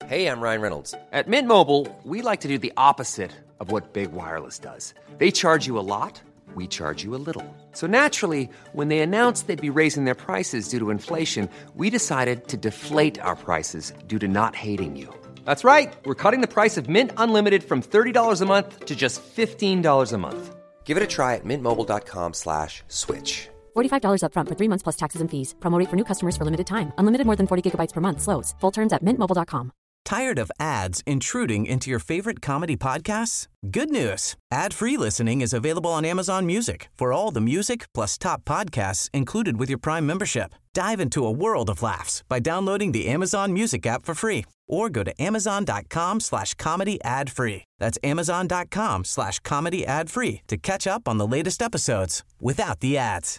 Hey, I'm Ryan Reynolds. At Mint Mobile, we like to do the opposite of what Big Wireless does. They charge you a lot, we charge you a little. So naturally, when they announced they'd be raising their prices due to inflation, we decided to deflate our prices due to not hating you. That's right. We're cutting the price of Mint Unlimited from $30 a month to just $15 a month. Give it a try at mintmobile.com/switch. $45 up front for 3 months plus taxes and fees. Promo rate for new customers for limited time. Unlimited more than 40 gigabytes per month. Slows full terms at mintmobile.com. Tired of ads intruding into your favorite comedy podcasts? Good news. Ad-free listening is available on Amazon Music for all the music plus top podcasts included with your Prime membership. Dive into a world of laughs by downloading the Amazon Music app for free or go to amazon.com/comedy ad-free. That's amazon.com/comedy ad-free to catch up on the latest episodes without the ads.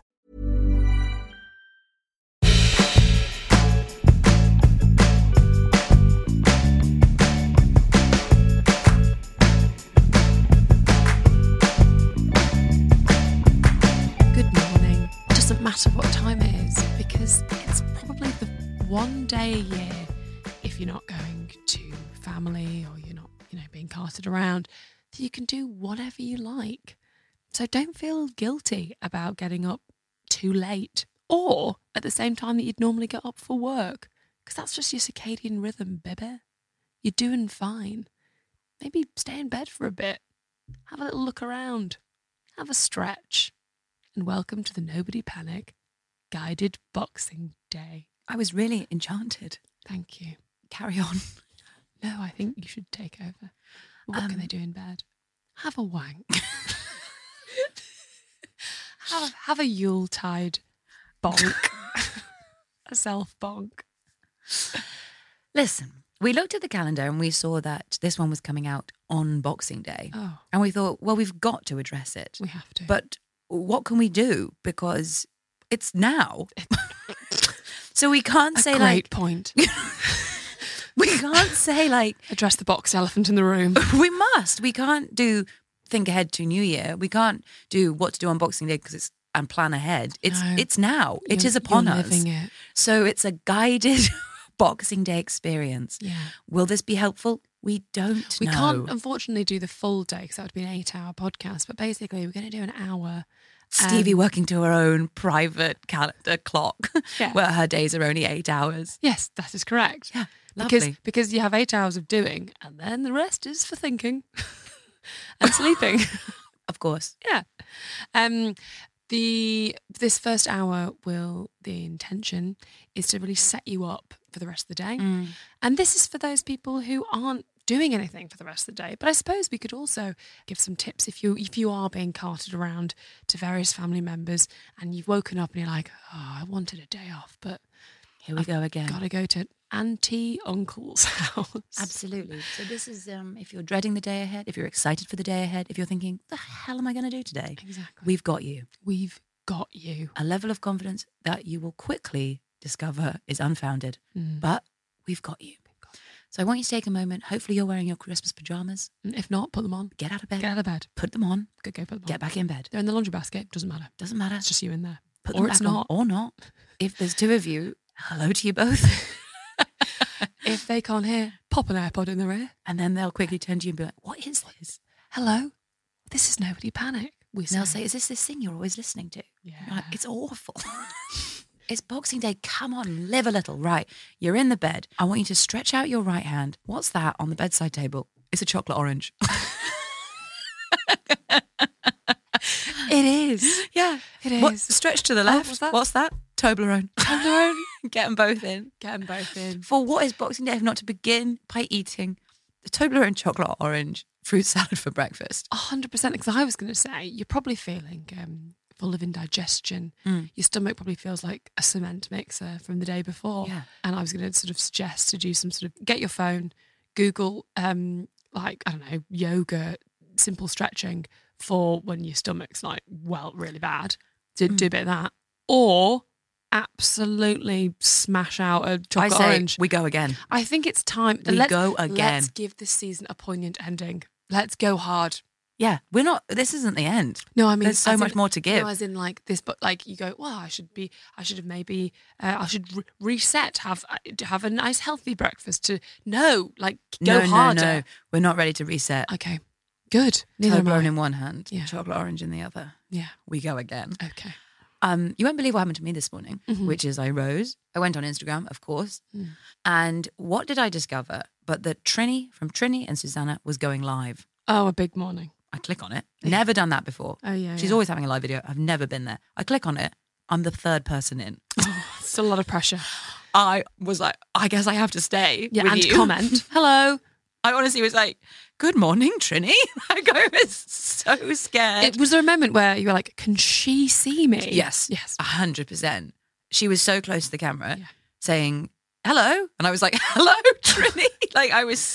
Doesn't matter what time it is, because it's probably the one day a year, if you're not going to family or you're not, being carted around, that you can do whatever you like. So don't feel guilty about getting up too late or at the same time that you'd normally get up for work, because that's just your circadian rhythm, baby. You're doing fine. Maybe stay in bed for a bit, have a little look around, have a stretch. And welcome to the Nobody Panic Guided Boxing Day. I was really enchanted. Thank you. Carry on. No, I think you should take over. What can they do in bed? Have a wank. have a Yuletide bonk. A self-bonk. Listen, we looked at the calendar and we saw that this one was coming out on Boxing Day. Oh. And we thought, well, we've got to address it. We have to. But what can we do? Because it's now. So we can't say great point. We can't say address the box elephant in the room. We must. We can't do think ahead to New Year. We can't do what to do on Boxing Day and plan ahead. It's now. It is upon us. Living it. So it's a guided Boxing Day experience. Yeah. Will this be helpful? We don't know. We can't, unfortunately, do the full day because that would be an 8-hour podcast. But basically, we're going to do an hour. Stevie working to her own private calendar clock, yeah. where her days are only 8 hours. Yes, that is correct. Yeah, lovely. Because you have 8 hours of doing, and then the rest is for thinking and sleeping. Of course. Yeah. This first hour the intention is to really set you up for the rest of the day. And this is for those people who aren't doing anything for the rest of the day. But I suppose we could also give some tips if you are being carted around to various family members and you've woken up and you're like, oh, I wanted a day off, but here we go again. Got to go to Auntie Uncle's house. Absolutely. So this is if you're dreading the day ahead, if you're excited for the day ahead, if you're thinking, the hell am I going to do today? Exactly. We've got you. We've got you. A level of confidence that you will quickly discover is unfounded, but we've got you. So I want you to take a moment. Hopefully you're wearing your Christmas pajamas. If not, put them on. Get out of bed. Get out of bed. Put them on. Go put them on. Get back in bed. They're in the laundry basket. Doesn't matter. Doesn't matter. It's just you in there. Put them or back it's not. On, or not. If there's two of you, hello to you both. If they can't hear, pop an AirPod in their ear. And then they'll quickly turn to you and be like, what is this? Hello? This is Nobody Panic. They'll say, is this thing you're always listening to? Yeah. Like, it's awful. It's Boxing Day. Come on, live a little. Right. You're in the bed. I want you to stretch out your right hand. What's that on the bedside table? It's a chocolate orange. It is. Yeah. It is. Stretch to the left. What's that? Toblerone. Toblerone. Get them both in. Get them both in. For what is Boxing Day if not to begin by eating the Toblerone chocolate orange fruit salad for breakfast? 100%. Because I was going to say, you're probably feeling full of indigestion. Your stomach probably feels like a cement mixer from the day before. Yeah. And I was going to sort of suggest to do some sort of, get your phone, Google, yoga, simple stretching for when your stomach's really bad. Do a bit of that. Or absolutely smash out a chocolate orange. We go again. I think it's time. We go again. Let's give this season a poignant ending. Let's go hard. Yeah, this isn't the end. No, I mean, there's so much more to give. No, as in like this, but like you go, well, I should reset, have a nice healthy breakfast go harder. No, we're not ready to reset. Okay, good. Neither am I. Toblerone in one hand, Yeah. chocolate orange in the other. Yeah. We go again. Okay. You won't believe what happened to me this morning, which is I rose. I went on Instagram, of course. And what did I discover? But that Trini from Trini and Susanna was going live. Oh, a big morning. I click on it. Never done that before. Oh, yeah. She's always having a live video. I've never been there. I click on it. I'm the third person in. Still a lot of pressure. I was like, I guess I have to stay. Yeah, with and you. comment. Hello. I honestly was like, good morning, Trini. Like, I was so scared. Was there a moment where you were like, can she see me? Yes. Yes. 100%. She was so close to the camera saying, hello. And I was like, hello, Trini. Like, I was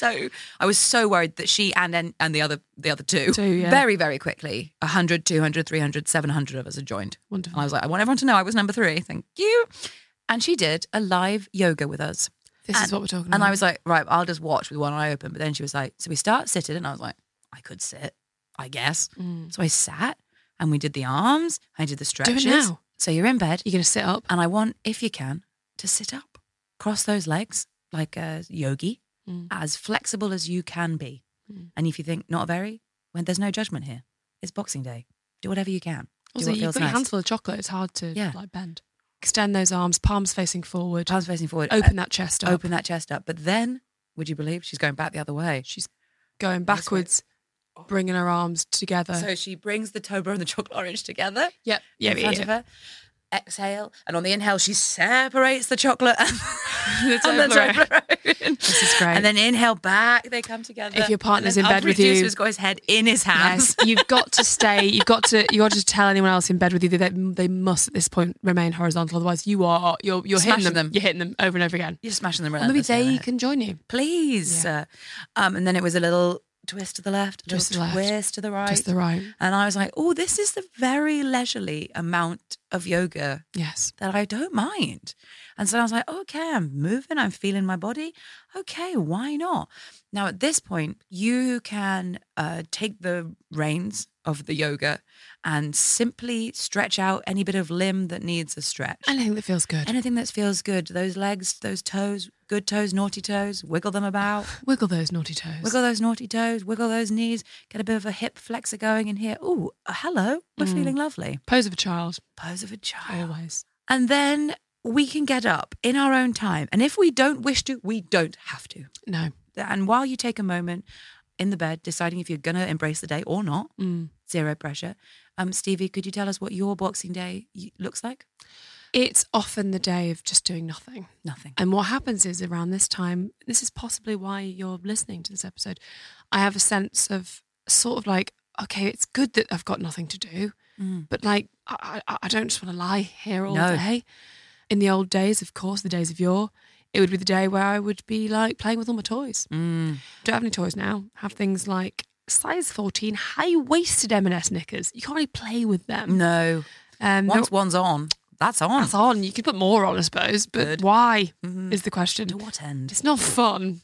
so worried that she and the other two, very, very quickly, 100, 200, 300, 700 of us had joined. Wonderful. And I was like, I want everyone to know I was number 3. Thank you. And she did a live yoga with us. This is what we're talking about. And I was like, right, I'll just watch with one eye open. But then she was like, so we start sitting. And I was like, I could sit, I guess. So I sat and we did the arms. I did the stretches. Do it now. So you're in bed. You're going to sit up. And I want, if you can, to sit up. Cross those legs like a yogi, as flexible as you can be. And if you think, not very, when there's no judgment here. It's Boxing Day. Do whatever you can. Also, you've got your hands full of chocolate. It's hard to bend. Extend those arms, palms facing forward. Palms facing forward. Open that chest up. Open that chest up. But then, would you believe, she's going back the other way. She's going backwards, bringing her arms together. So she brings the Toblerone and the chocolate orange together. Yep. In front of her. Exhale. And on the inhale, she separates the chocolate and the Toblerone. This is great. And then inhale back, they come together. If your partner's in bed with you, Producer's got his head in his hands. Yes, you've got to stay. You've got to tell anyone else in bed with you that they must at this point remain horizontal. Otherwise, you're hitting them. You're hitting them over and over again. You're smashing them Or maybe relentlessly. they can join you. Please. Yeah. And then it was a little twist to the left, Twist to the left. twist to the right. Just the right. And I was like, oh, this is the very leisurely amount of yoga Yes. that I don't mind. And so I was like, okay, I'm moving, I'm feeling my body. Okay, why not? Now, at this point, you can take the reins of the yoga and simply stretch out any bit of limb that needs a stretch. Anything that feels good. Anything that feels good. Those legs, those toes, good toes, naughty toes, wiggle them about. Wiggle those naughty toes. Wiggle those naughty toes, wiggle those knees, get a bit of a hip flexor going in here. Ooh, hello, we're feeling lovely. Pose of a child. Pose of a child. Always. And then we can get up in our own time. And if we don't wish to, we don't have to. No. And while you take a moment in the bed, deciding if you're going to embrace the day or not, zero pressure. Stevie, could you tell us what your Boxing Day looks like? It's often the day of just doing nothing. Nothing. And what happens is around this time, this is possibly why you're listening to this episode, I have a sense of sort of like, okay, it's good that I've got nothing to do, but like, I don't just want to lie here all day. In the old days, of course, the days of yore, it would be the day where I would be like playing with all my toys. Don't have any toys now. Have things like size 14 high-waisted M&S knickers. You can't really play with them. No. Once one's on, that's on. That's on. You could put more on, I suppose, but Good. why is the question. To what end? It's not fun.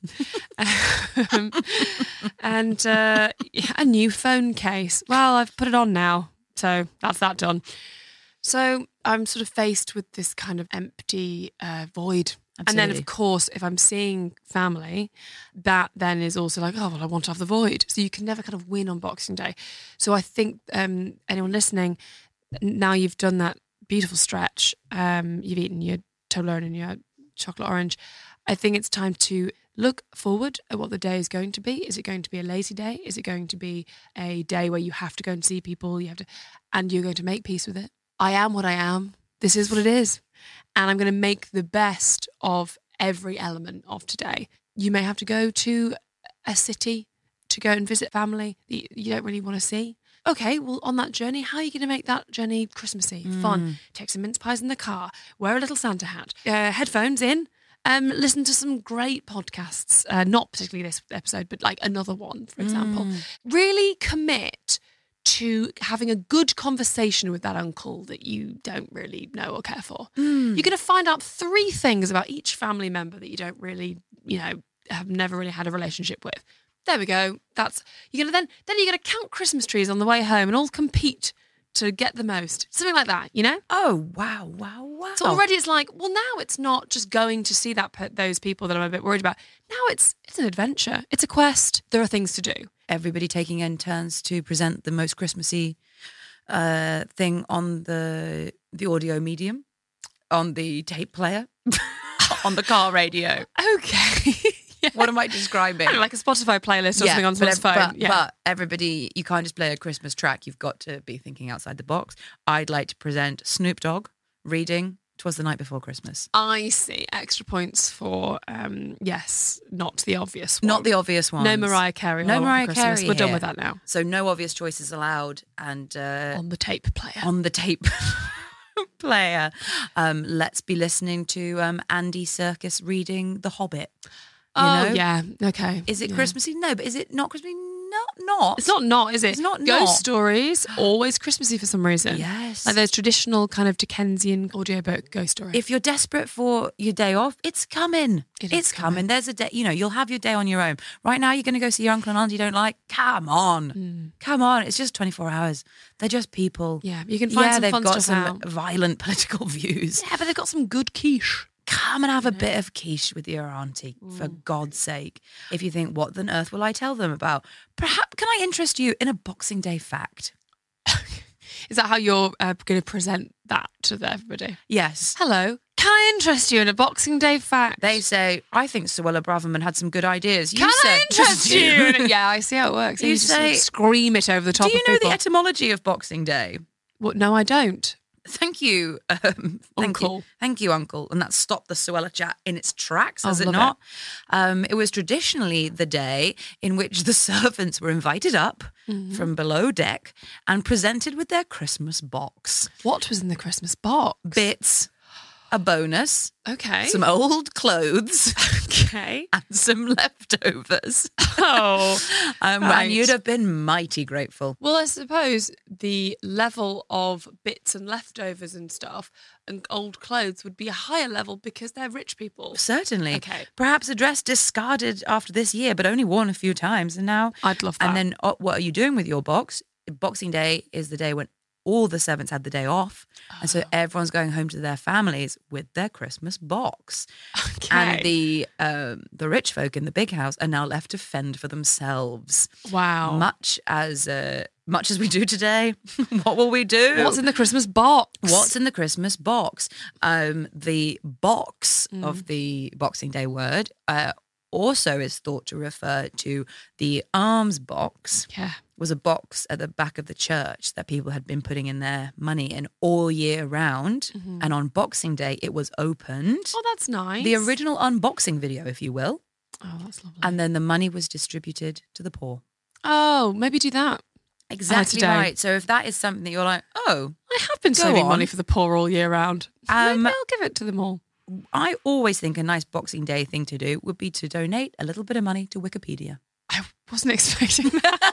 And a new phone case. Well, I've put it on now, so that's that done. So I'm sort of faced with this kind of empty void. Absolutely. And then, of course, if I'm seeing family, that then is also like, oh, well, I want to have the void. So you can never kind of win on Boxing Day. So I think anyone listening, now you've done that beautiful stretch, you've eaten your Toblerone and your chocolate orange, I think it's time to look forward at what the day is going to be. Is it going to be a lazy day? Is it going to be a day where you have to go and see people, and you're going to make peace with it? I am what I am. This is what it is. And I'm going to make the best of every element of today. You may have to go to a city to go and visit family that you don't really want to see. Okay, well, on that journey, how are you going to make that journey Christmassy, fun? Take some mince pies in the car, wear a little Santa hat, headphones in, listen to some great podcasts, not particularly this episode, but like another one, for example. Really commit to having a good conversation with that uncle that you don't really know or care for. You're going to find out 3 things about each family member that you don't really, have never really had a relationship with. There we go. You're gonna count Christmas trees on the way home and all compete to get the most. Something like that, you know? Oh, wow. So already it's like, well, now it's not just going to see those people that I'm a bit worried about. Now it's an adventure. It's a quest. There are things to do. Everybody taking in turns to present the most Christmassy thing on the audio medium, on the tape player, on the car radio. Okay. Yeah. What am I describing? Like a Spotify playlist or something on someone's phone. But everybody, you can't just play a Christmas track. You've got to be thinking outside the box. I'd like to present Snoop Dogg reading "'Twas the Night Before Christmas." I see. Extra points for, yes, not the obvious one. Not the obvious one. No Mariah Carey. No Mariah Carey. We're done with that now. So no obvious choices allowed. And on the tape player. On the tape player. Let's be listening to Andy Serkis reading The Hobbit. Yeah. Okay. Is it Christmassy? No, but is it not Christmassy? Not. It's not, is it? It's not. Ghost stories, always Christmassy for some reason. Yes. Like those traditional kind of Dickensian audiobook ghost story. If you're desperate for your day off, it's coming. It's coming. There's a day, you'll have your day on your own. Right now, you're going to go see your uncle and auntie you don't like? Come on. Come on. It's just 24 hours. They're just people. Yeah, you can find some fun they've got stuff some out. Violent political views. Yeah, but they've got some good quiche. Come and have a bit of quiche with your auntie, for God's sake. If you think, what on earth will I tell them about? Perhaps, can I interest you in a Boxing Day fact? Is that how you're going to present that to everybody? Yes. Hello, can I interest you in a Boxing Day fact? They say, I think Suella Braverman had some good ideas. Can I interest you? Yeah, I see how it works. You just say, scream it over the top of people. Do you know the etymology of Boxing Day? What? No, I don't. Thank you, Uncle. Thank you, Uncle. And that stopped the Suella chat in its tracks, has it love not? It was traditionally the day in which the servants were invited up from below deck and presented with their Christmas box. What was in the Christmas box? Bits, a bonus, okay, some old clothes, okay, and some leftovers. Oh, right. And you'd have been mighty grateful. Well, I suppose the level of bits and leftovers and stuff and old clothes would be a higher level because they're rich people. Certainly. Okay. Perhaps a dress discarded after this year, but only worn a few times. And now... I'd love that. And then what are you doing with your box? Boxing Day is the day when all the servants had the day off. And so everyone's going home to their families with their Christmas box. Okay. And the rich folk in the big house are now left to fend for themselves. Wow. Much as we do today. What will we do? What's in the Christmas box? What's in the Christmas box? The box of the Boxing Day word also is thought to refer to the alms box. Yeah. Was a box at the back of the church that people had been putting in their money in all year round. And on Boxing Day, it was opened. Oh, that's nice. The original unboxing video, if you will. Oh, that's lovely. And then the money was distributed to the poor. Oh, maybe do that. Exactly right. So if that is something that you're like, oh, I have been saving money for the poor all year round. Maybe I'll give it to them all. I always think a nice Boxing Day thing to do would be to donate a little bit of money to Wikipedia. I wasn't expecting that.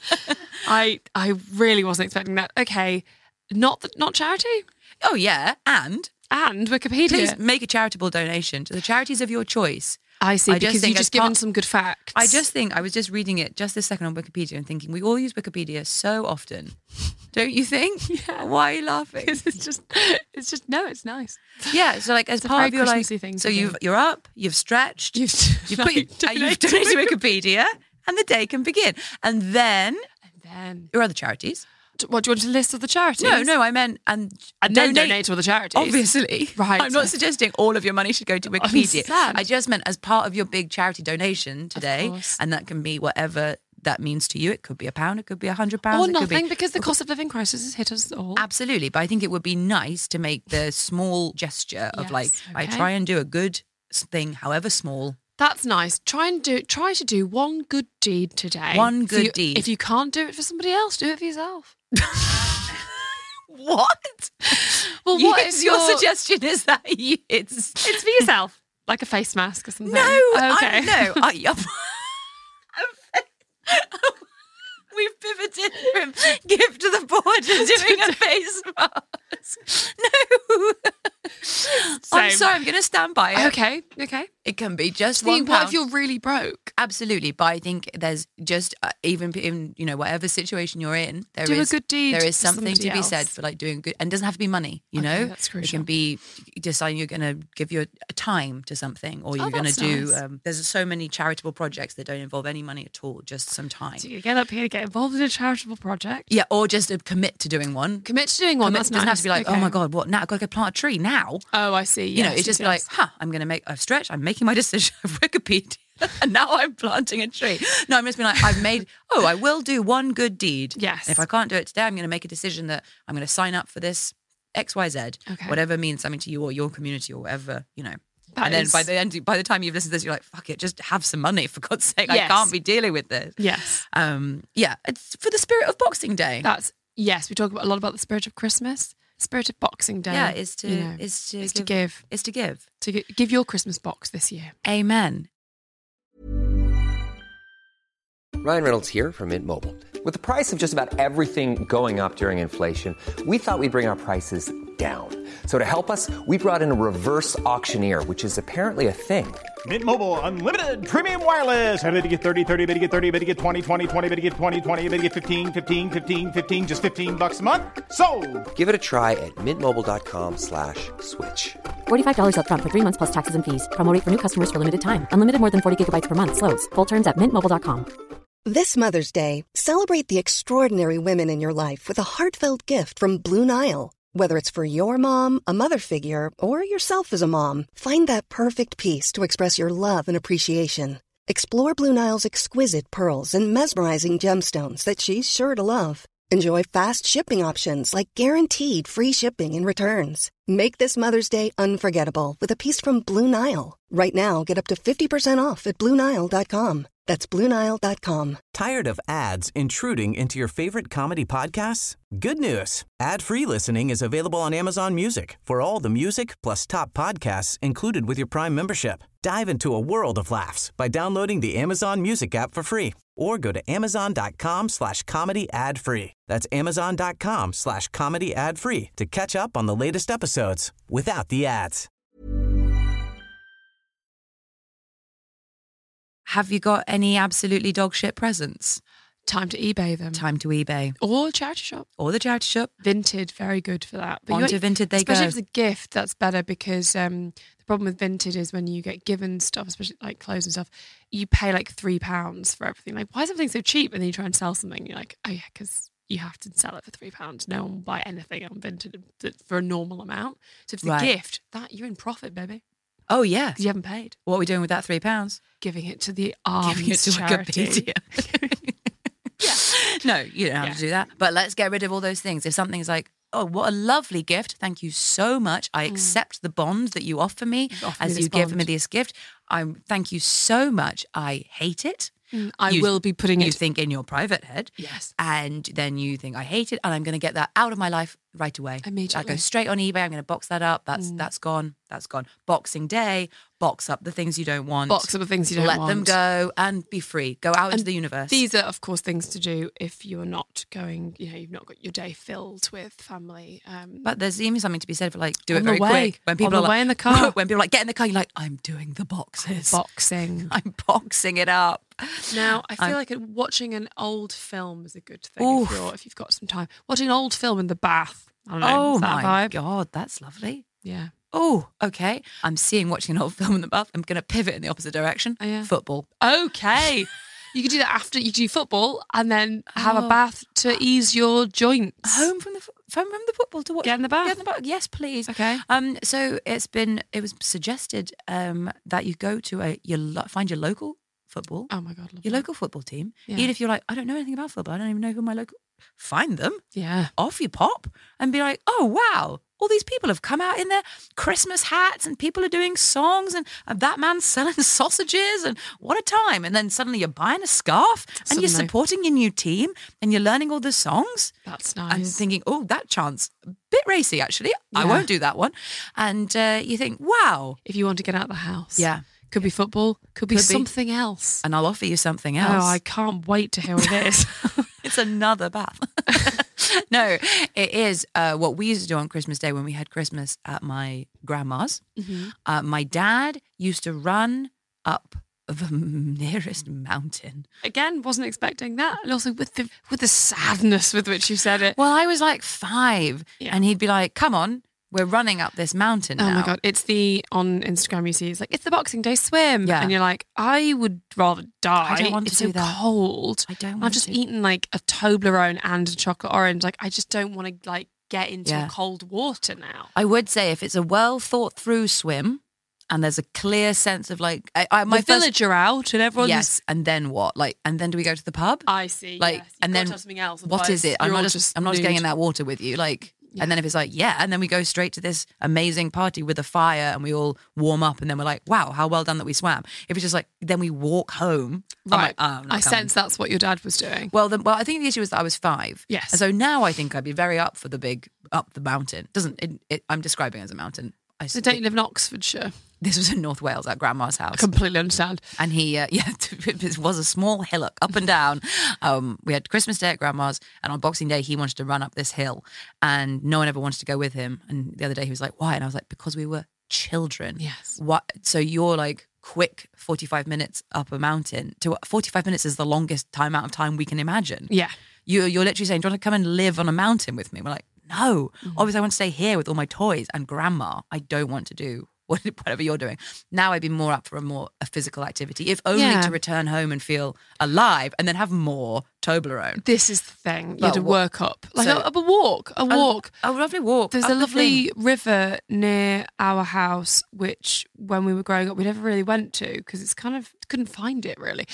I really wasn't expecting that. Okay, not charity? Oh yeah, and Wikipedia. Please make a charitable donation to the charities of your choice. I see, because you've just given some good facts. I was just reading it just this second on Wikipedia and thinking we all use Wikipedia so often. Don't you think? Yeah. Why are you laughing? It's just no, it's nice. Yeah, so like as it's part of your Christmassy thing. So you're up, you've stretched, you've donated to Wikipedia, and the day can begin. And then your other charities. What, do you want a list of the charities? No, I meant and then donate to all the charities. Obviously. Right. I'm not suggesting all of your money should go to Wikipedia. I just meant as part of your big charity donation today, and that can be whatever that means to you. It could be £1, it could be £100. Or nothing, because the cost of living crisis has hit us all. Absolutely. But I think it would be nice to make the small gesture of I try and do a good thing, however small. That's nice. Try to do one good deed today. One good deed. If you can't do it for somebody else, do it for yourself. What? Well, what is your suggestion? Is that it's for yourself, like a face mask or something? No, okay. We've pivoted from gift to the poor to doing a face mask. No. I'm sorry, I'm going to stand by it. Okay. It can be just What £1. if you're really broke? Absolutely, but I think there's just even in whatever situation you're in, there Do a is good deed There is for something to somebody be said else. for like doing good, and it doesn't have to be money. You Okay, know, that's it crucial. can be deciding you're going to give your time to something, or you're going to that's do. nice. There's so many charitable projects that don't involve any money at all, just some time. So you get up here, get involved in a charitable project. Yeah, or just commit to doing one. Commit to doing one. Commit That's doesn't have nice. to be like, Okay. oh my god, what now? I've got to go plant a tree now. Oh, I see. You know, Yes, it's just yes. like, I'm going to make a stretch. I'm making my decision of Wikipedia. And now I'm planting a tree. No, I'm just being like, I will do one good deed. Yes. If I can't do it today, I'm going to make a decision that I'm going to sign up for this XYZ, Okay. whatever means something to you or your community or whatever, you know. That and then is- by the time you've listened to this, you're like, fuck it, just have some money for God's sake. I Yes. can't be dealing with this. Yes. Yeah, it's for the spirit of Boxing Day. Yes, we talk a lot about the spirit of Christmas, spirit of Boxing Day. Yeah, is to give. Is to give. Give your Christmas box this year. Amen. Ryan Reynolds here from Mint Mobile. With the price of just about everything going up during inflation, we thought we'd bring our prices down. So to help us, we brought in a reverse auctioneer, which is apparently a thing. Mint Mobile Unlimited Premium Wireless. How to get 30, 30, bit to get 30, bit to get 20, 20, 20, bit to get 20, 20, bit to get 15, 15, 15, 15, just $15 a month? Sold! Give it a try at mintmobile.com/switch. $45 up front for 3 months plus taxes and fees. Promo rate for new customers for limited time. Unlimited more than 40 gigabytes per month. Slows full terms at mintmobile.com. This Mother's Day, celebrate the extraordinary women in your life with a heartfelt gift from Blue Nile. Whether it's for your mom, a mother figure, or yourself as a mom, find that perfect piece to express your love and appreciation. Explore Blue Nile's exquisite pearls and mesmerizing gemstones that she's sure to love. Enjoy fast shipping options like guaranteed free shipping and returns. Make this Mother's Day unforgettable with a piece from Blue Nile. Right now, get up to 50% off at BlueNile.com. That's BlueNile.com. Tired of ads intruding into your favorite comedy podcasts? Good news. Ad-free listening is available on Amazon Music for all the music plus top podcasts included with your Prime membership. Dive into a world of laughs by downloading the Amazon Music app for free or go to amazon.com/comedy ad-free. That's amazon.com/comedy ad-free to catch up on the latest episodes without the ads. Have you got any absolutely dog shit presents? Time to eBay them. Time to eBay. Or charity shop. Or the charity shop. Vinted, very good for that. On to Vinted they especially go. if it's a gift, that's better because the problem with Vinted is when you get given stuff, especially like clothes and stuff, you pay like £3 for everything. Like, why is everything so cheap? And then you try and sell something, you're like, oh yeah, because you have to sell it for £3. No one will buy anything on Vinted for a normal amount. So if it's Right. a gift, that you're in profit, baby. Oh, yeah. Because you haven't paid. What are we doing with that £3? Giving it to the arms Giving it to charity. Wikipedia. No, you don't have to do that. But let's get rid of all those things. If something's like, oh, what a lovely gift. Thank you so much. I accept the bond that you offer me offered me as this you give bond. me this gift. Thank you so much. I hate it. I You- will be putting You it. think in your private head. Yes. And then you think, I hate it, and I'm going to get that out of my life right away. Immediately. I go straight on eBay. I'm going to box that up. That's gone. That's gone. Boxing Day, box up the things you don't want. Box up the things you don't Let want. them go and be free. Go out into And the universe. These are, of course, things to do if you're not going, you've not got your day filled with family. But there's even something to be said for like, do On it the very way. quick. When On people the are like, way in the car. When people are like, get in the car, you're like, I'm doing the boxes. boxing. I'm boxing it up. Now, I feel I'm- like watching an old film is a good thing Oof. if you've got some time. Watching an old film in the bath. I don't know. Oh is that my a vibe? God, that's lovely. Yeah. Oh, okay. I'm watching an old film in the bath. I'm going to pivot in the opposite direction. Oh, yeah. Football. Okay. You could do that after you do football and then have a Oh. bath to ease your joints. Home from the football to watch. Get in the bath. Get in the bath. Yes, please. Okay. So it was suggested that you go to find your local football. Oh my God. Love Your that. local football team. Yeah. Even if you're like, I don't know anything about football. I don't even know who my local. Find them. Yeah. Off you pop and be like, oh wow, all these people have come out in their Christmas hats and people are doing songs and that man's selling sausages and what a time. And then suddenly you're buying a scarf and you're Suddenly. supporting your new team and you're learning all the songs. That's And nice. thinking, oh, that chance, a bit racy actually. I Yeah. won't do that one. And you think, wow. If you want to get out of the house. Yeah. Could be football. Could be Could be. something else. And I'll offer you something else. Oh, I can't wait to hear what it is. It's another bath. No, it is what we used to do on Christmas Day when we had Christmas at my grandma's. My dad used to run up the nearest mountain. Again, wasn't expecting that. And also with the sadness with which you said it. Well, I was like 5 Yeah. and he'd be like, come on, we're running up this mountain now. Oh my God. It's on Instagram you see, it's the Boxing Day swim. Yeah. And you're like, I would rather die. I don't want to it's do so that. cold. I don't I've want just to. eaten like a Toblerone and a chocolate orange. Like, I just don't want to like get into Yeah. cold water now. I would say if it's a well thought through swim and there's a clear sense of like, my The first- village are out and everyone's... Yes, and then what? Like, and then do we go to the pub? I see, Like, yes. You've and got then to have something else. what is it? I'm not just getting nude. in that water with you. Like, and then if it's like, yeah, and then we go straight to this amazing party with a fire and we all warm up and then we're like, wow, how well done that we swam. If it's just like, then we walk home. I'm Right. like, oh, I'm not I coming. sense that's what your dad was doing. Well, I think the issue is that I was 5. Yes. And so now I think I'd be very up for the big up the mountain. I'm describing it as a mountain. So don't you live in Oxfordshire? This was in North Wales at Grandma's house. I completely understand. And he, it was a small hillock up and down. We had Christmas Day at Grandma's, and on Boxing Day, he wanted to run up this hill, and no one ever wanted to go with him. And the other day, he was like, "Why?" And I was like, "Because we were children." Yes. What? So you're like quick 45 minutes up a mountain. 45 minutes is the longest amount of time we can imagine. Yeah. You're literally saying, "Do you want to come and live on a mountain with me?" We're like, "No, obviously I want to stay here with all my toys and Grandma. I don't want to do whatever you're doing." Now I'd be more up for a physical activity, if only Yeah. to return home and feel alive, and then have more Toblerone. This is the thing. You But had to work up. Like so- a walk. A walk. A lovely walk. There's up a the lovely thing. river near our house, which when we were growing up, we never really went to because it's kind of couldn't find it really.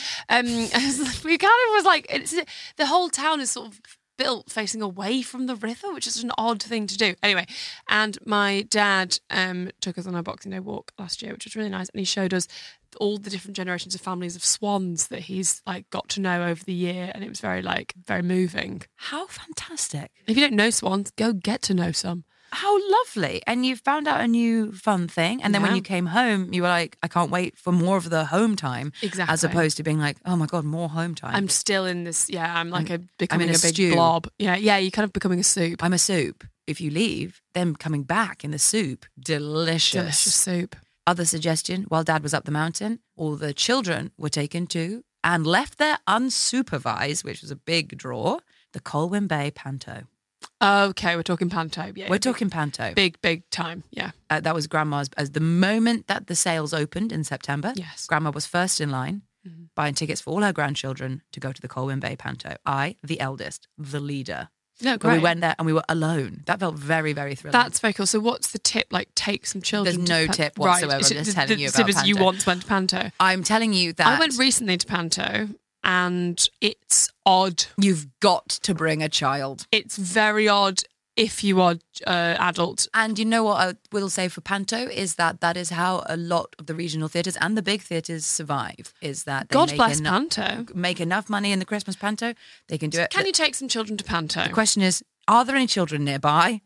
We kind of was like, the whole town is sort of built facing away from the river, which is an odd thing to do. Anyway, and my dad took us on our Boxing Day walk last year, which was really nice, and he showed us all the different generations of families of swans that he's like got to know over the year, and it was very moving. How fantastic. If you don't know swans, go get to know some. How lovely. And you found out a new fun thing. And then when Yeah. you came home, you were like, I can't wait for more of the home time. Exactly. As opposed to being like, oh my God, more home time. I'm still in this. Yeah, I'm like becoming in a a big stew. blob. Yeah, you're kind of becoming a soup. I'm a soup. If you leave, then coming back in the soup, delicious. Delicious soup. Other suggestion, while Dad was up the mountain, all the children were taken to and left there unsupervised, which was a big draw, the Colwyn Bay Panto. Okay, we're talking panto. Yeah, We're talking Panto. big time. Yeah. That was Grandma's, as the moment that the sales opened in September, Yes. Grandma was first in line, buying tickets for all her grandchildren to go to the Colwyn Bay Panto. I, the eldest, the leader. No, But great. we went there and we were alone. That felt very, very thrilling. That's very cool. So, what's the tip? Like, take some children. There's to no Pan- tip Right. whatsoever. I'm So just the- telling the you tip about is you Panto. once went to Panto. I'm telling you that I went recently to Panto, and it's odd. you've got to bring a child. It's very odd if you are adult. And you know what I will say for Panto is that is how a lot of the regional theatres and the big theatres survive, is that they God make bless enough, Panto. make enough money in the Christmas Panto, they can do it. Can you take some children to Panto? The question is, are there any children nearby?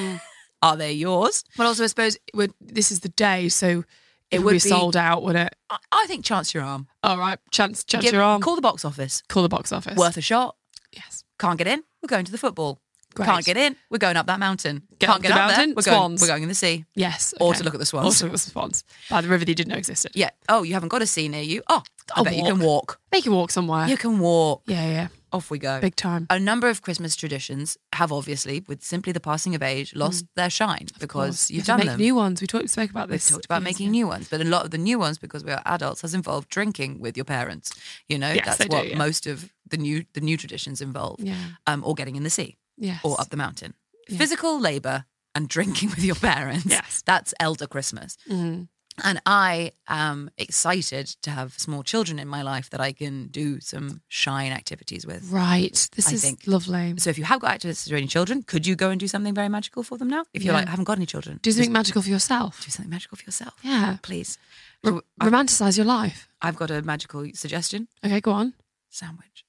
Are they yours? But also, I suppose this is the day, so it would would be be- sold out, would it? I think chance your arm. All right, chance your arm. Call the box office. Call the box office. Worth a shot. Yes. Can't get in, we're going to the football. Great. Can't get in, we're going up that mountain. Get Can't up get the up mountain, there, swans. we're going in the sea. Yes. Or okay. to look at the swans. Or to look at the swans. By the river that you didn't know existed. Yeah. Oh, you haven't got a sea near you. Oh, I I'll bet you can walk. They can walk somewhere. You can walk. Yeah. Off we go. Big time. A number of Christmas traditions have obviously, with simply the passing of age, lost their shine because You you've have done to make them. new ones. We spoke about We've this. talked about years making ago. new ones, but a lot of the new ones, because we are adults, has involved drinking with your parents. You know, Yes, that's they do, what yeah. most of the new traditions involve. Yeah. Or getting in the sea, Yes. or up the mountain. Yeah. Physical labour and drinking with your parents. Yes. That's elder Christmas. Mhm. And I am excited to have small children in my life that I can do some shine activities with. Right. This I is think. lovely. So if you have got access to any children, could you go and do something very magical for them now? If you're Yeah. like, I haven't got any children. Do something just magical for yourself. do something magical for yourself. Yeah. Please. R- So I've, romanticize your life. I've got a magical suggestion. Okay, go on. Sandwich.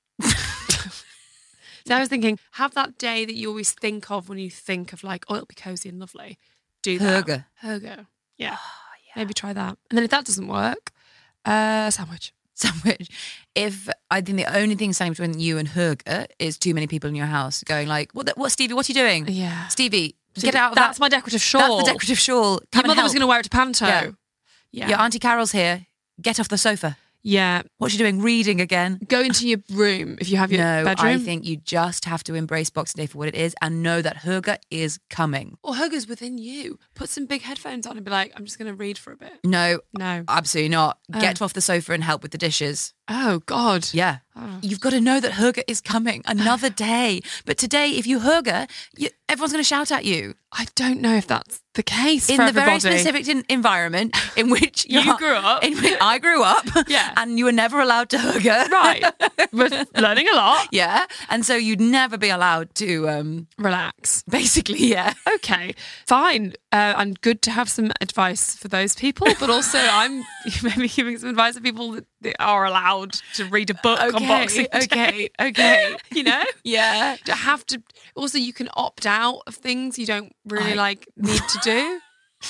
So I was thinking, have that day that you always think of when you think of like, oh, it'll be cozy and lovely. Do that. Hurger. Yeah. Maybe try that. And then if that doesn't work, sandwich. Sandwich. If I think the only thing standing between you and Hurga is too many people in your house going like, what Stevie, what are you doing? Yeah. Stevie, get out of That's that. my decorative shawl. That's the decorative shawl. Your Come and mother was help. going to wear it to Panto. Yeah. Yeah. Your Auntie Carol's here. Get off the sofa. Yeah. What's she doing? Reading again? Go into your room if you have your No, bedroom. I think you just have to embrace Boxing Day for what it is and know that Hurga is coming. Or Hugger's within you. Put some big headphones on and be like, I'm just going to read for a bit. No, No. absolutely not. Get off the sofa and help with the dishes. Oh, God. Yeah. Oh. You've got to know that Hurga is coming another day. But today, if you Hurga, everyone's going to shout at you. I don't know if that's the case In for the everybody. very specific environment in which You grew up. In which I grew up. Yeah. And you were never allowed to Hurga. Right. We're learning a lot. Yeah. And so you'd never be allowed to, Relax. basically, yeah. Okay, fine. And good to have some advice for those people, but also I'm maybe giving some advice to people that are allowed to read a book on Boxing Day. Okay. You know? Yeah. To have to. Also, you can opt out of things you don't really need to do.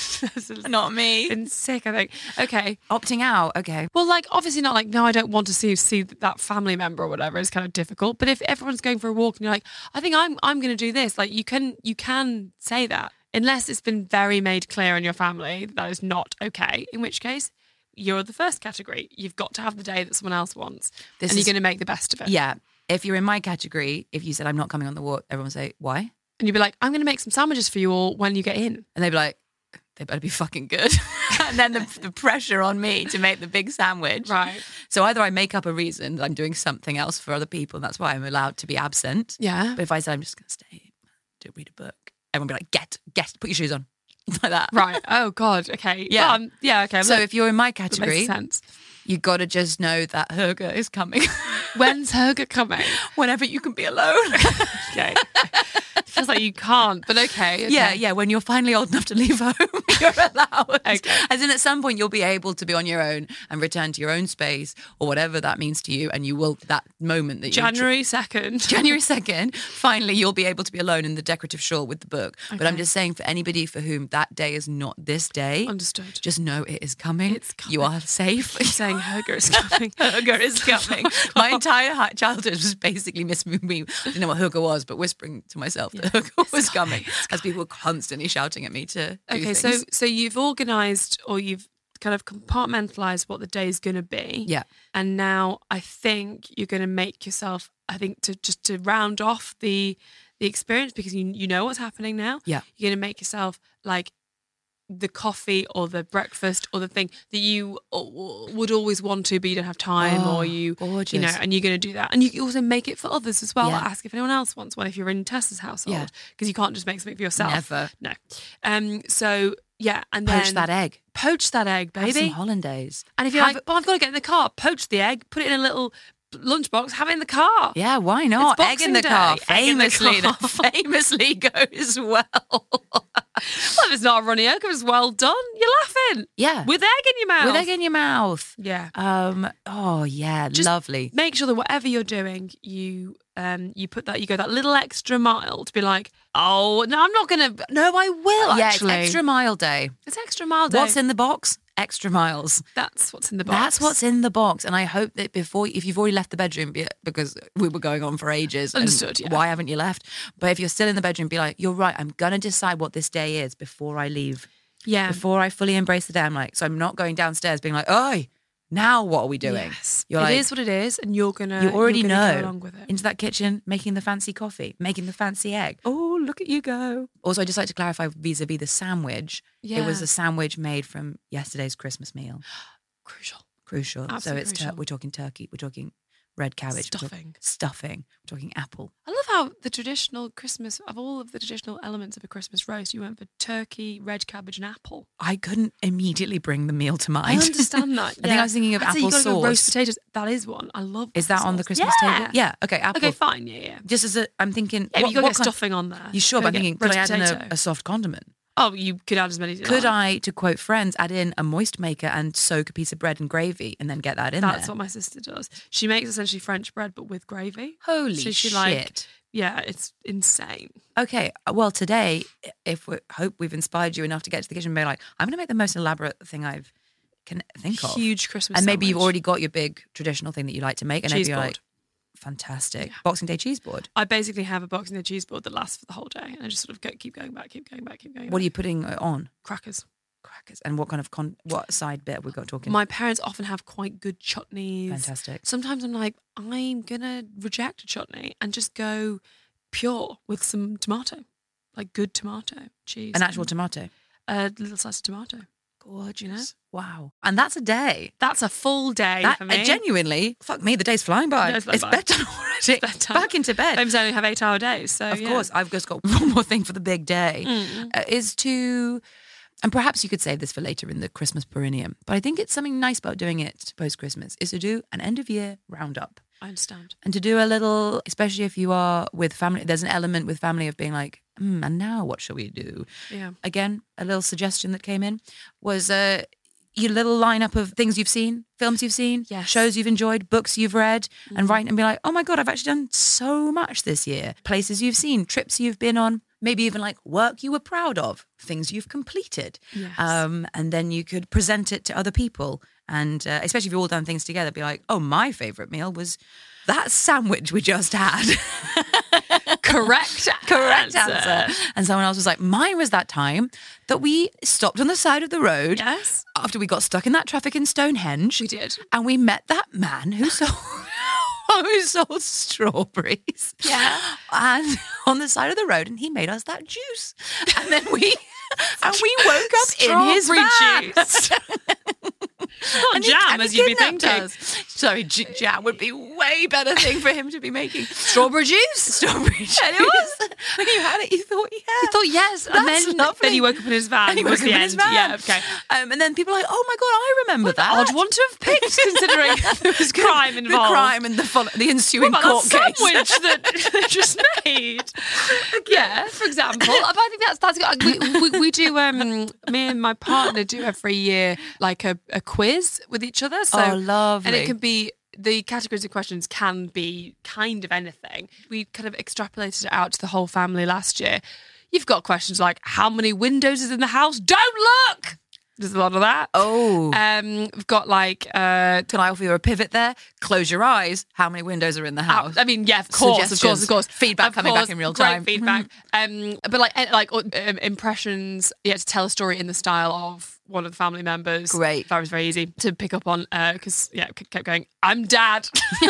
Not me. Been sick, I think. Okay. Opting out. Okay. Well, like obviously not like no, I don't want to see that family member or whatever. It's kind of difficult. But if everyone's going for a walk and you're like, I think I'm going to do this. Like you can say that unless it's been very made clear in your family that is not okay. In which case, you're the first category. You've got to have the day that someone else wants, and you're going to make the best of it. Yeah. If you're in my category, if you said I'm not coming on the walk, everyone will say why, and you'd be like, I'm going to make some sandwiches for you all when you get in, and they'd be like, they better be fucking good. And then the pressure on me to make the big sandwich. right? So either I make up a reason that I'm doing something else for other people, and that's why I'm allowed to be absent. Yeah. But if I said I'm just going to stay, to read a book, everyone would be like, get, put your shoes on. Like that. Right. Oh God. Okay. Yeah. Yeah. Okay. So Look, if you're in my that category, makes sense. you got to just know that Hurga is coming. When's Hurga coming? Whenever you can be alone. Okay. Feels like you can't, but okay. Yeah. When you're finally old enough to leave home, you're allowed. Okay. As in, at some point, you'll be able to be on your own and return to your own space or whatever that means to you. And you will, that moment that you January 2nd. January 2nd, finally, you'll be able to be alone in the decorative shawl with the book. But I'm Okay. just saying, for anybody for whom that day is not this day, Understood. just know it is coming. It's coming. You are safe. I'm saying Hurga is coming. Hurga is coming. My entire childhood was basically me. I didn't know what Hurga was, but whispering to myself that Hurga was coming as people were constantly shouting at me to do Okay, things. so you've organised or you've kind of compartmentalised what the day is going to be. Yeah. And now I think you're going to make yourself, I think, to round off the experience because you know what's happening now. Yeah. You're going to make yourself like the coffee or the breakfast or the thing that you would always want to, but you don't have time, or you gorgeous. you know, and you're going to do that. And you can also make it for others as well. Yeah. Ask if anyone else wants one if you're in Tessa's household, Yeah. because you can't just make something for yourself. Never. No. So yeah, and Poach then that egg. Poach that egg, Have some baby. hollandaise. And if you're Have- like, well, I've got to get in the car, poach the egg, put it in a little lunchbox, have it in the car. Yeah, why not? It's Egg in the Boxing car. Day. Egg in the Famously, car. that famously goes well. Well, if it's not a runny egg, it was well done. You're laughing. Yeah. With egg in your mouth. With egg in your mouth. Yeah. Oh yeah, Just lovely. Make sure that whatever you're doing, you put that, you go that little extra mile to be like, oh, no, I'm not going to, no, I will Yeah, actually. it's extra mile day. It's extra mile day. What's in the box? Extra miles. That's what's in the box. That's what's in the box. And I hope that if you've already left the bedroom, because we were going on for ages. and Understood, yeah. Why haven't you left? But if you're still in the bedroom, be like, you're right, I'm going to decide what this day is before I leave. Yeah. Before I fully embrace the day. I'm like, so I'm not going downstairs being like, oh, now what are we doing? Yes. You're It like, is what it is, and you're going to you already know. go along with it. Into that kitchen, making the fancy coffee, making the fancy egg. Oh, look at you go. Also, I'd just like to clarify vis-a-vis the sandwich. Yeah. It was a sandwich made from yesterday's Christmas meal. Crucial. Crucial. Absolutely so it's crucial. we're talking turkey, we're talking red cabbage, we're talking stuffing, we're talking apple. I love how the traditional Christmas, of all of the traditional elements of a Christmas roast, you went for turkey, red cabbage and apple. I couldn't immediately bring the meal to mind. I understand that. I think I was thinking of I'd say apple you gotta go roast sauce. potatoes. That is one. I love Is that apple on the sauce. Christmas Yeah. table? Yeah. Okay, apple. Okay, fine. Yeah. Just as I'm thinking, Yeah, what, you got to what get kind- stuffing on there. You sure? Go But I'm get thinking, could red I add in potato. a soft condiment? Oh, you could add as many as you Could like. I, to quote Friends, add in a moist maker and soak a piece of bread and gravy and then get that in That's there? what my sister does. She makes essentially French bread, but with gravy. Holy so she shit. Like, yeah, it's insane. Okay, well, today, if we hope we've inspired you enough to get to the kitchen and be like, I'm going to make the most elaborate thing I've can think of. Huge Christmas And maybe you've sandwich. already got your big traditional thing that you like to make. And maybe Cheese you're board. like, fantastic. Boxing Day cheese board. I basically have a Boxing Day cheese board that lasts for the whole day, and I just sort of keep going back. What are you putting on? Crackers. Crackers. And what kind of what side bit have we got talking? My parents often have quite good chutneys. Fantastic. Sometimes I'm like, I'm gonna reject a chutney and just go pure with some tomato, like good tomato cheese. An actual tomato. A little slice of tomato. Gorgeous. You know? Wow. And that's a day. That's a full day That, for me. Genuinely, fuck me, the day's flying by. The day's flying It's by. bedtime already. bedtime. Back into bed. Homes only have 8-hour days, so Of course, I've just got one more thing for the big day, is to, and perhaps you could save this for later in the Christmas perineum, but I think it's something nice about doing it post-Christmas, is to do an end-of-year roundup. I understand. And to do a little, especially if you are with family, there's an element with family of being like, and now what shall we do? Yeah. Again, a little suggestion that came in was your little lineup of things you've seen, films you've seen, Yes. shows you've enjoyed, books you've read, and write and be like, oh my God, I've actually done so much this year. Places you've seen, trips you've been on, maybe even like work you were proud of, things you've completed. Yes. And then you could present it to other people. And especially if you've all done things together, be like, oh, my favourite meal was that sandwich we just had. Correct answer. And someone else was like, mine was that time that we stopped on the side of the road Yes. after we got stuck in that traffic in Stonehenge. We did. And we met that man who sold, who sold strawberries. Yeah. And on the side of the road, and he made us that juice. And then we woke up in his van. Juice. Not And he- jam, and he as you'd be kidnapped thinking. us. Sorry, jam would be way better thing for him to be making. Strawberry juice? Strawberry juice. And it was. When you had it, you thought, yeah. He thought yes, and That's then lovely. he woke up in his van. And he was woke up the in his end. van. Yeah, okay. And then people are like, oh my God, I remember that. Odd one to have picked, considering there was crime The involved. crime and the ensuing What about court that case. sandwich that they just made? Yeah, for example. But I think that's good. We do. Me and my partner do every year like a quiz with each other. So Oh, lovely. And it can be. The categories of questions can be kind of anything. We kind of extrapolated it out to the whole family last year. You've got questions like, how many windows is in the house? Don't look! There's a lot of that. Oh. We've got like... Can I offer you a pivot there? Close your eyes. How many windows are in the house? I mean, yeah, of course. Feedback Of coming course, back in real great time. feedback. But impressions, you had to tell a story in the style of one of the family members. Great. That was very easy to pick up on because, kept going, I'm dad.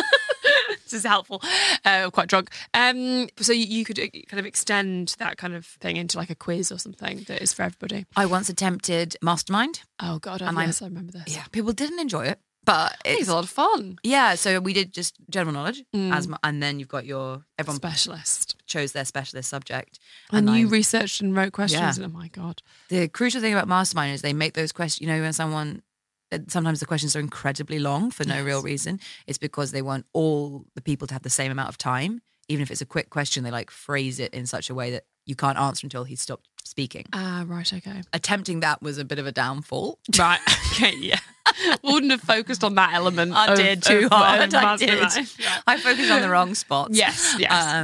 This is helpful. Quite drunk. So you could kind of extend that kind of thing into like a quiz or something that is for everybody. I once attempted Mastermind. Oh, God. And Yes, I remember this. Yeah, people didn't enjoy it, but It's a lot of fun. Yeah, so we did just general knowledge, and then you've got everyone Specialist. chose their specialist subject. And you I- researched and wrote questions. Yeah. And oh, my God. The crucial thing about Mastermind is they make those questions, when sometimes the questions are incredibly long for no real reason. It's because they want all the people to have the same amount of time. Even if it's a quick question, they phrase it in such a way that you can't answer until he's stopped speaking. Ah, right, okay. Attempting that was a bit of a downfall. Right, okay, yeah. Wouldn't have focused on that element. I did too hard. I did. Mastermind. Yeah. I focused on the wrong spots. Yes.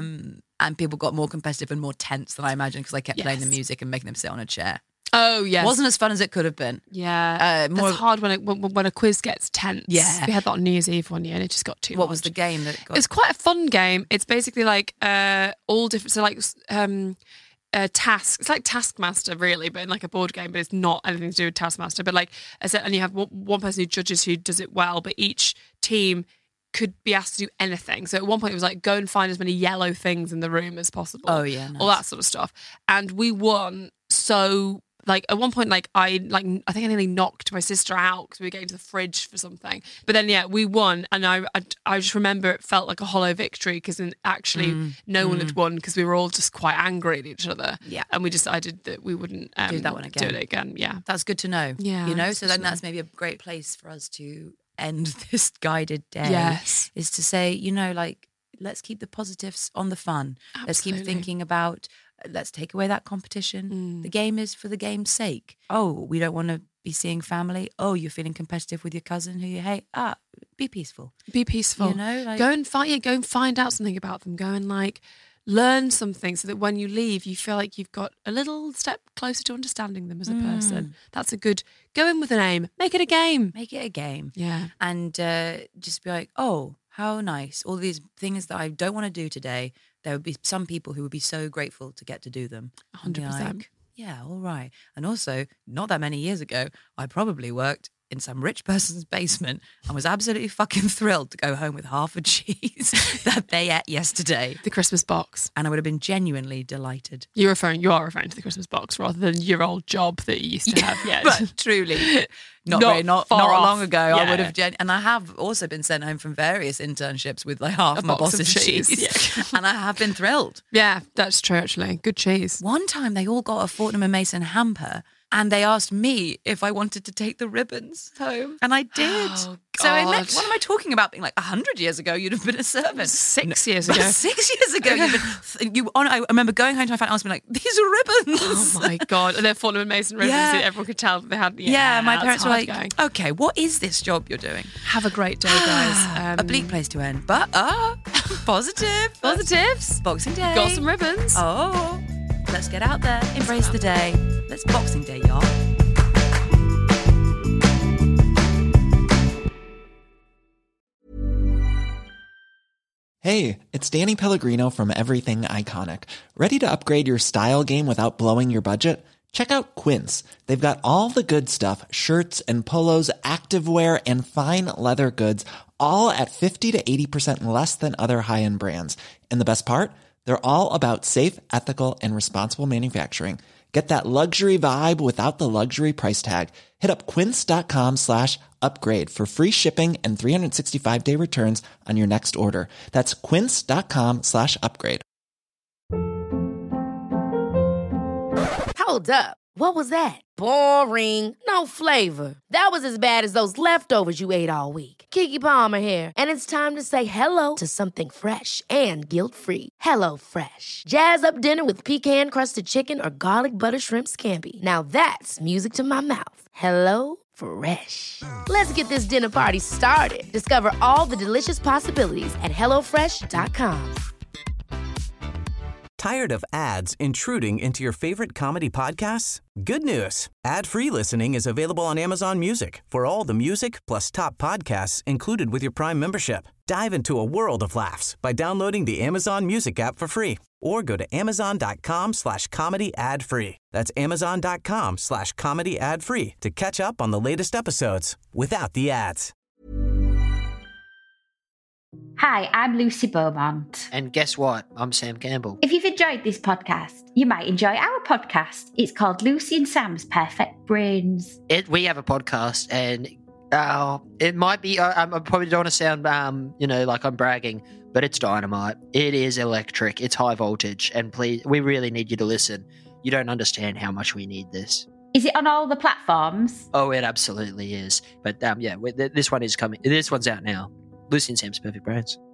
And people got more competitive and more tense than I imagined because I kept playing the Yes. music and making them sit on a chair. Oh, yes. Wasn't as fun as it could have been. Yeah. more- It's hard when a quiz gets tense. Yeah. We had that on New Year's Eve one year and it just got too What much. was the game that got? It's quite a fun game. It's basically like all different, so like tasks. It's like Taskmaster really, but in like a board game, but it's not anything to do with Taskmaster. But like I said, and you have one person who judges who does it well, but each team could be asked to do anything. So at one point it was like, go and find as many yellow things in the room as possible. Oh, yeah, nice. All that sort of stuff. And we won so... Like at one point, I think I nearly knocked my sister out because we were getting to the fridge for something. But then, we won, and I just remember it felt like a hollow victory because then actually no one had won because we were all just quite angry at each other. Yeah. and we decided that we wouldn't Do that one again. Do it again. Yeah, That's good to know. Yeah, it's so good then to know. that's maybe a great place for us to end this guided day. Yes. Is to say, let's keep the positives on the fun. Let's keep Absolutely. thinking about, let's take away that competition. The game is for the game's sake. Oh, we don't want to be seeing family. Oh, you're feeling competitive with your cousin who you hate. Be peaceful. be peaceful. Like- go and find out something about them. Go and learn something so that when you leave, you feel like you've got a little step closer to understanding them as a person. That's a good, go in with an aim, make it a game. Make it a game. Yeah. And just be like, oh, how nice. All these things that I don't want to do today, there would be some people who would be so grateful to get to do them. 100%. Yeah, all right. And also, not that many years ago, I probably worked in some rich person's basement and was absolutely fucking thrilled to go home with half a cheese that they ate yesterday. The Christmas box. And I would have been genuinely delighted. You are referring to the Christmas box rather than your old job that you used to have. Yeah, but truly, not far off. long ago, Yeah. I would have. And I have also been sent home from various internships with like half my box of boss's cheese, cheese. Yeah. and I have been thrilled. Yeah, that's true. Actually, good cheese. One time, they all got a Fortnum and Mason hamper. And they asked me if I wanted to take the ribbons home. And I did. Oh, So God. what am I talking about? Being like 100 years ago, you'd have been a servant. 6 years But ago. 6 years ago, I remember going home to my family and being like, these are ribbons. Oh my God. And they're Fortnum and Mason ribbons Yeah. that everyone could tell that they had. Yeah, my that's parents were hard like, going. okay, what is this job you're doing? Have a great day, guys. A bleak place to end. But, positive. Positives. Boxing Day. Got some ribbons. Oh, let's get out there. Embrace the day. Let's Boxing Day, y'all. Hey, it's Danny Pellegrino from Everything Iconic. Ready to upgrade your style game without blowing your budget? Check out Quince. They've got all the good stuff, shirts and polos, activewear, and fine leather goods, all at 50 to 80% less than other high-end brands. And the best part? They're all about safe, ethical, and responsible manufacturing. Get that luxury vibe without the luxury price tag. Hit up quince.com/upgrade for free shipping and 365-day returns on your next order. That's quince.com/upgrade. Hold up. What was that? Boring. No flavor. That was as bad as those leftovers you ate all week. Keke Palmer here, and it's time to say hello to something fresh and guilt-free. Hello Fresh. Jazz up dinner with pecan-crusted chicken or garlic butter shrimp scampi. Now that's music to my mouth. Hello Fresh. Let's get this dinner party started. Discover all the delicious possibilities at hellofresh.com. Tired of ads intruding into your favorite comedy podcasts? Good news. Ad-free listening is available on Amazon Music for all the music plus top podcasts included with your Prime membership. Dive into a world of laughs by downloading the Amazon Music app for free or go to amazon.com/comedy ad-free. That's amazon.com/comedy ad-free to catch up on the latest episodes without the ads. Hi, I'm Lucy Beaumont. And guess what? I'm Sam Campbell. If you've enjoyed this podcast, you might enjoy our podcast. It's called Lucy and Sam's Perfect Brains. We have a podcast, and it might be. I probably don't want to sound, like I'm bragging, but it's dynamite. It is electric. It's high voltage, and please, we really need you to listen. You don't understand how much we need this. Is it on all the platforms? Oh, it absolutely is. But this one is coming. This one's out now. Lucy and Sam's Perfect Brains.